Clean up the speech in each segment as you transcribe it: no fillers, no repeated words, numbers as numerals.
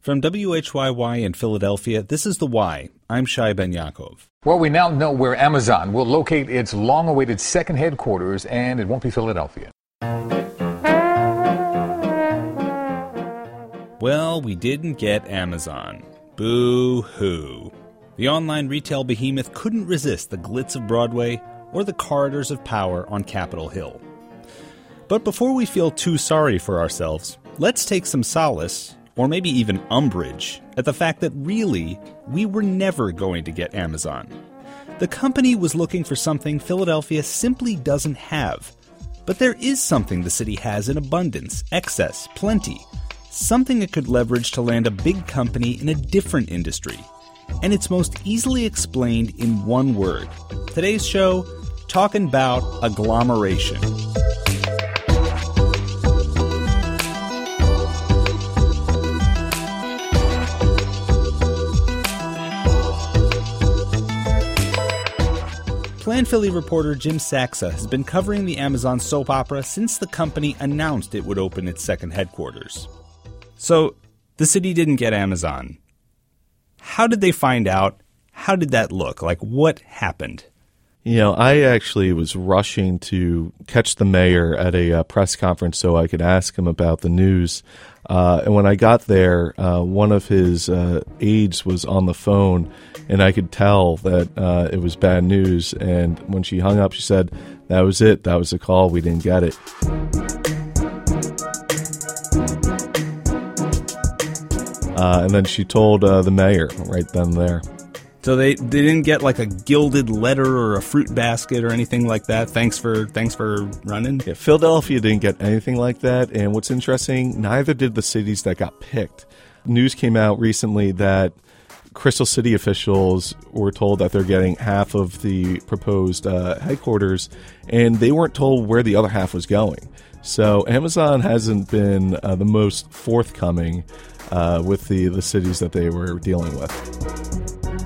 From WHYY in Philadelphia, this is The Why. I'm Shai Ben Yaakov. Well, we now know where Amazon will locate its long-awaited second headquarters, and it won't be Philadelphia. Well, we didn't get Amazon. Boo-hoo. The online retail behemoth couldn't resist the glitz of Broadway or the corridors of power on Capitol Hill. But before we feel too sorry for ourselves, let's take some solace, or maybe even umbrage, at the fact that really, we were never going to get Amazon. The company was looking for something Philadelphia simply doesn't have. But there is something the city has in abundance, excess, plenty. Something it could leverage to land a big company in a different industry. And it's most easily explained in one word. Today's show, talking about agglomeration. Plan Philly reporter Jim Saxa has been covering the Amazon soap opera since the company announced it would open its second headquarters. So, the city didn't get Amazon. How did they find out? How did that look? Like, what happened? You know, I actually was rushing to catch the mayor at a press conference so I could ask him about the news. And when I got there, one of his aides was on the phone, and I could tell that it was bad news. And when she hung up, she said, that was it. That was the call. We didn't get it. And then she told the mayor right then and there. So they didn't get like a gilded letter or a fruit basket or anything like that. Thanks for running. Yeah, Philadelphia didn't get anything like that. And what's interesting, neither did the cities that got picked. News came out recently that Crystal City officials were told that they're getting half of the proposed headquarters, and they weren't told where the other half was going. So Amazon hasn't been the most forthcoming with the cities that they were dealing with.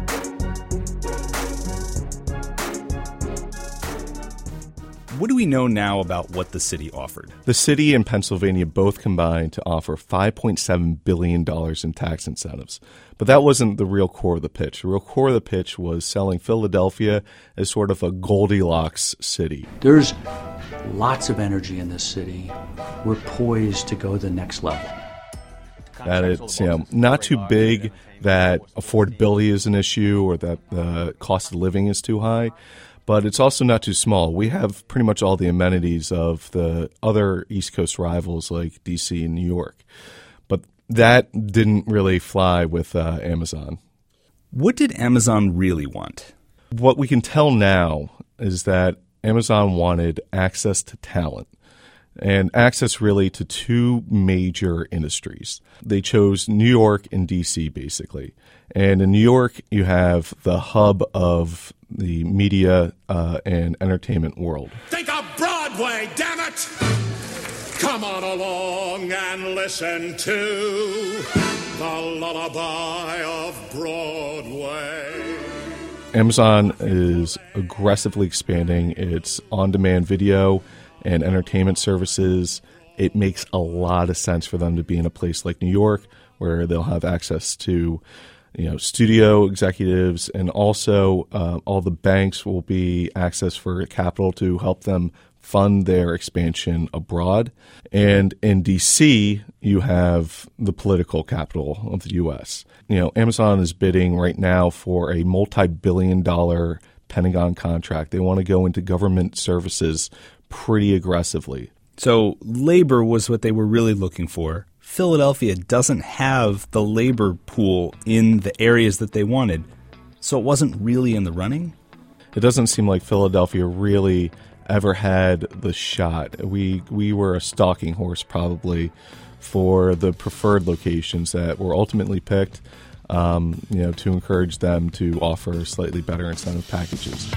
What do we know now about what the city offered? The city and Pennsylvania both combined to offer $5.7 billion in tax incentives. But that wasn't the real core of the pitch. The real core of the pitch was selling Philadelphia as sort of a Goldilocks city. There's lots of energy in this city. We're poised to go to the next level. That it's not too big, that affordability is an issue, or that the cost of living is too high. But it's also not too small. We have pretty much all the amenities of the other East Coast rivals like D.C. and New York. But that didn't really fly with Amazon. What did Amazon really want? What we can tell now is that Amazon wanted access to talent, and access really to two major industries. They chose New York and D.C., basically. And in New York, you have the hub of the media and entertainment world. Think of Broadway, damn it! Come on along and listen to the lullaby of Broadway. Amazon is aggressively expanding its on-demand video and entertainment services. It makes a lot of sense for them to be in a place like New York, where they'll have access to studio executives, and also all the banks will be access for capital to help them fund their expansion abroad. And in D.C., you have the political capital of the U.S. Amazon is bidding right now for a multi-billion-dollar Pentagon contract. They want to go into government services pretty aggressively. So labor was what they were really looking for. Philadelphia doesn't have the labor pool in the areas that they wanted, so it wasn't really in the running? It doesn't seem like Philadelphia really ever had the shot. We were a stalking horse probably for the preferred locations that were ultimately picked, to encourage them to offer slightly better incentive packages.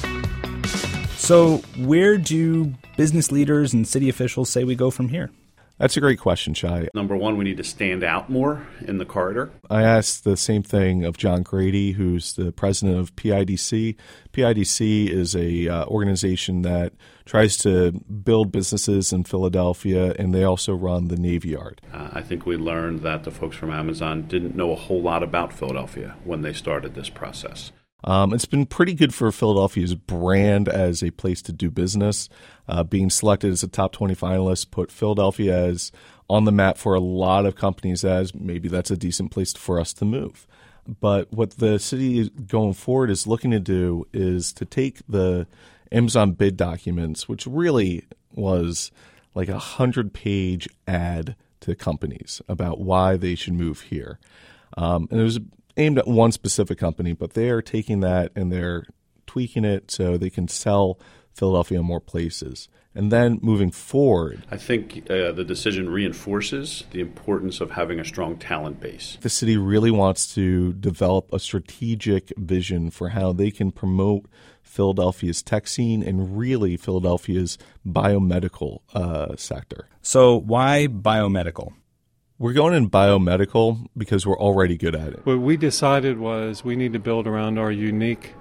So where do business leaders and city officials say we go from here? That's a great question, Shai. Number one, we need to stand out more in the corridor. I asked the same thing of John Grady, who's the president of PIDC. PIDC is a organization that tries to build businesses in Philadelphia, and they also run the Navy Yard. I think we learned that the folks from Amazon didn't know a whole lot about Philadelphia when they started this process. It's been pretty good for Philadelphia's brand as a place to do business. Being selected as a top 20 finalist put Philadelphia as on the map for a lot of companies as maybe that's a decent place for us to move. But what the city going forward is looking to do is to take the Amazon bid documents, which really was like 100-page ad to companies about why they should move here. And it was aimed at one specific company, but they are taking that and they're tweaking it so they can sell Philadelphia in more places. And then moving forward, I think the decision reinforces the importance of having a strong talent base. The city really wants to develop a strategic vision for how they can promote Philadelphia's tech scene and really Philadelphia's biomedical sector. So why biomedical? We're going in biomedical because we're already good at it. What we decided was we need to build around our unique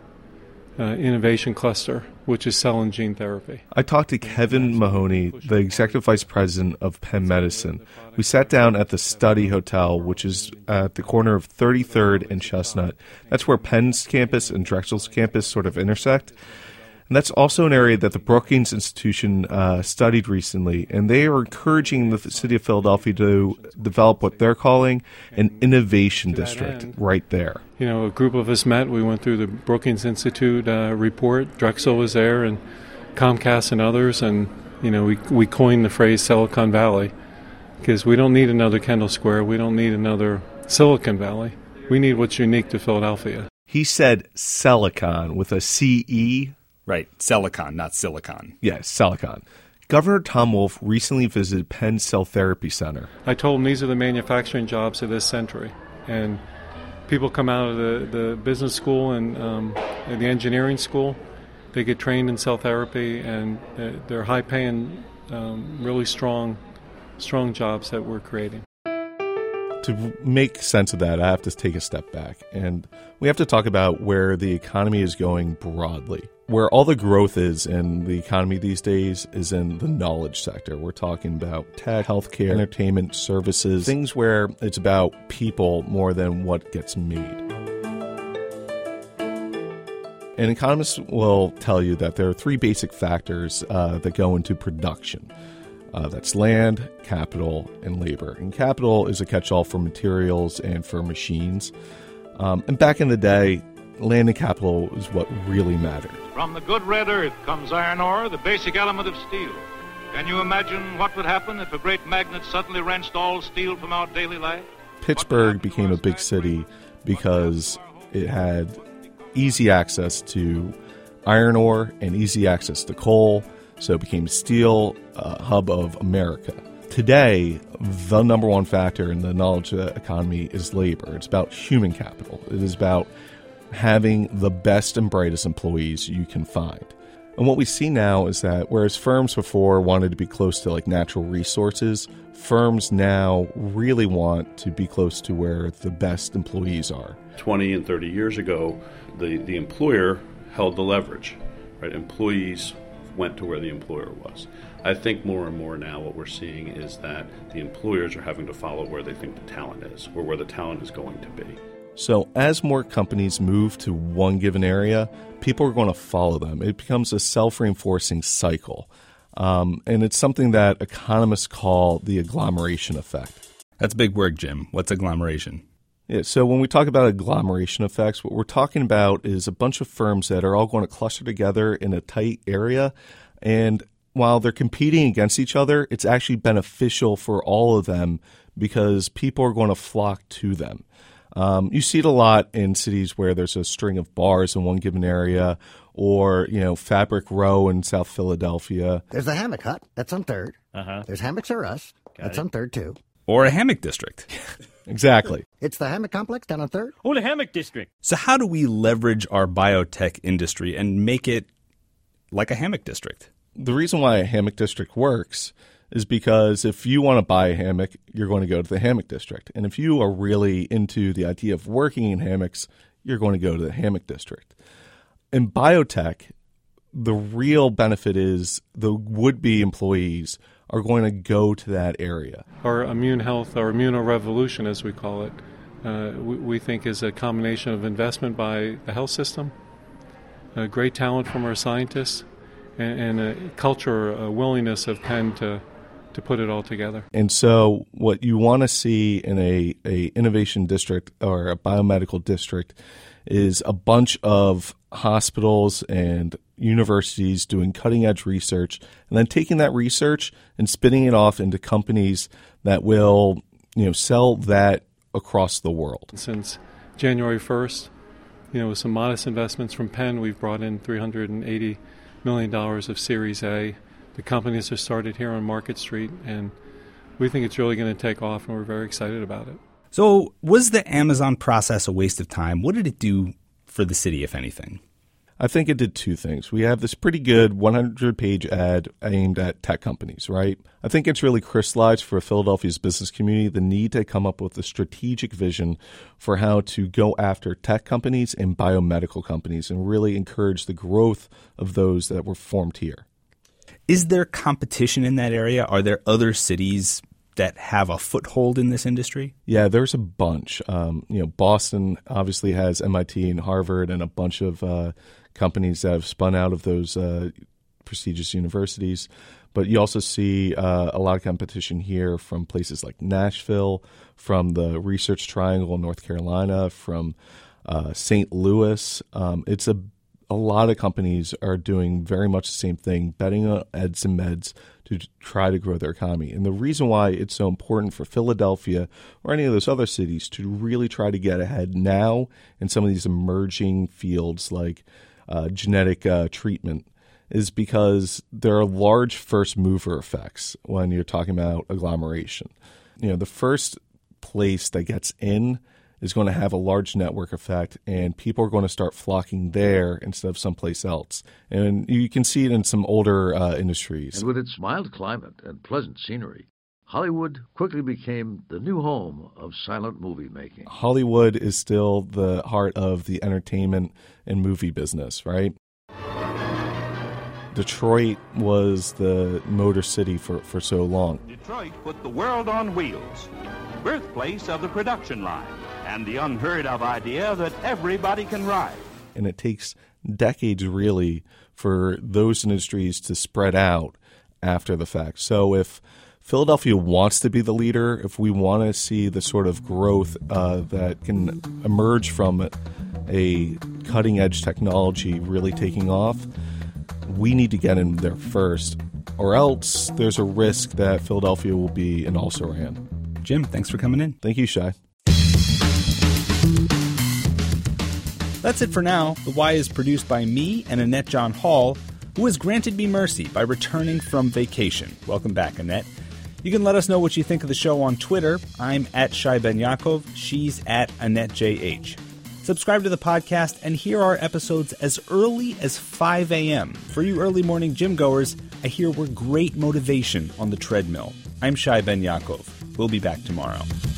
innovation cluster, which is cell and gene therapy. I talked to Kevin Mahoney, the executive vice president of Penn Medicine. We sat down at the Study Hotel, which is at the corner of 33rd and Chestnut. That's where Penn's campus and Drexel's campus sort of intersect. And that's also an area that the Brookings Institution studied recently, and they are encouraging the city of Philadelphia to develop what they're calling an innovation district right there. You know, a group of us met. We went through the Brookings Institute report. Drexel was there, and Comcast and others, and you know, we coined the phrase Silicon Valley because we don't need another Kendall Square. We don't need another Silicon Valley. We need what's unique to Philadelphia. He said Silicon with a C-E. Right, Silicon, not silicon. Yes, Silicon. Governor Tom Wolf recently visited Penn Cell Therapy Center. I told him these are the manufacturing jobs of this century. And people come out of the business school and the engineering school. They get trained in cell therapy, and they're high-paying, really strong jobs that we're creating. To make sense of that, I have to take a step back, and we have to talk about where the economy is going broadly. Where all the growth is in the economy these days is in the knowledge sector. We're talking about tech, healthcare, entertainment, services, things where it's about people more than what gets made. And economists will tell you that there are three basic factors that go into production. That's land, capital, and labor. And capital is a catch-all for materials and for machines. And back in the day, land and capital is what really mattered. From the good red earth comes iron ore, the basic element of steel. Can you imagine what would happen if a great magnet suddenly wrenched all steel from our daily life? Pittsburgh became a big city because it had easy access to iron ore and easy access to coal, so it became steel hub of America. Today, the number one factor in the knowledge economy is labor. It's about human capital. It is about having the best and brightest employees you can find. And what we see now is that whereas firms before wanted to be close to like natural resources, firms now really want to be close to where the best employees are. 20 and 30 years ago, the employer held the leverage, right? Employees went to where the employer was. I think more and more now what we're seeing is that the employers are having to follow where they think the talent is or where the talent is going to be. So as more companies move to one given area, people are going to follow them. It becomes a self-reinforcing cycle. And it's something that economists call the agglomeration effect. That's a big word, Jim. What's agglomeration? Yeah, so when we talk about agglomeration effects, what we're talking about is a bunch of firms that are all going to cluster together in a tight area. And while they're competing against each other, it's actually beneficial for all of them because people are going to flock to them. You see it a lot in cities where there's a string of bars in one given area, or Fabric Row in South Philadelphia. There's the Hammock Hut. That's on 3rd. There's Hammocks R Us. That's on 3rd too. Or a hammock district. Exactly. It's the Hammock Complex down on 3rd. Oh, the Hammock District. So how do we leverage our biotech industry and make it like a hammock district? The reason why a hammock district works is because if you want to buy a hammock, you're going to go to the hammock district. And if you are really into the idea of working in hammocks, you're going to go to the hammock district. In biotech, the real benefit is the would-be employees are going to go to that area. Our immune health, our immunorevolution, as we call it, we think is a combination of investment by the health system, great talent from our scientists, and a culture, a willingness of Penn to put it all together. And so what you want to see in a innovation district or a biomedical district is a bunch of hospitals and universities doing cutting-edge research and then taking that research and spinning it off into companies that will, sell that across the world. Since January 1st, with some modest investments from Penn, we've brought in $380 million of Series A. The companies have started here on Market Street, and we think it's really going to take off, and we're very excited about it. So was the Amazon process a waste of time? What did it do for the city, if anything? I think it did two things. We have this pretty good 100-page ad aimed at tech companies, right? I think it's really crystallized for Philadelphia's business community the need to come up with a strategic vision for how to go after tech companies and biomedical companies and really encourage the growth of those that were formed here. Is there competition in that area? Are there other cities that have a foothold in this industry? Yeah, there's a bunch. Boston obviously has MIT and Harvard and a bunch of companies that have spun out of those prestigious universities. But you also see a lot of competition here from places like Nashville, from the Research Triangle in North Carolina, from St. Louis. It's a lot of companies are doing very much the same thing, betting on eds and meds to try to grow their economy. And the reason why it's so important for Philadelphia or any of those other cities to really try to get ahead now in some of these emerging fields like genetic treatment is because there are large first mover effects when you're talking about agglomeration. The first place that gets in is going to have a large network effect, and people are going to start flocking there instead of someplace else. And you can see it in some older industries. And with its mild climate and pleasant scenery, Hollywood quickly became the new home of silent movie making. Hollywood is still the heart of the entertainment and movie business, right? Detroit was the Motor City for so long. Detroit put the world on wheels, birthplace of the production line, and the unheard-of idea that everybody can ride. And it takes decades, really, for those industries to spread out after the fact. So if Philadelphia wants to be the leader, if we want to see the sort of growth that can emerge from a cutting-edge technology really taking off, we need to get in there first, or else there's a risk that Philadelphia will be an also-ran. Jim, thanks for coming in. Thank you, Shai. That's it for now. The Why is produced by me and Annette John Hall, who has granted me mercy by returning from vacation. Welcome back, Annette. You can let us know what you think of the show on Twitter. I'm at Shai Ben Yaakov. She's at Annette JH. Subscribe to the podcast and hear our episodes as early as 5 a.m. For you early morning gym goers, I hear we're great motivation on the treadmill. I'm Shai Ben Yaakov. We'll be back tomorrow.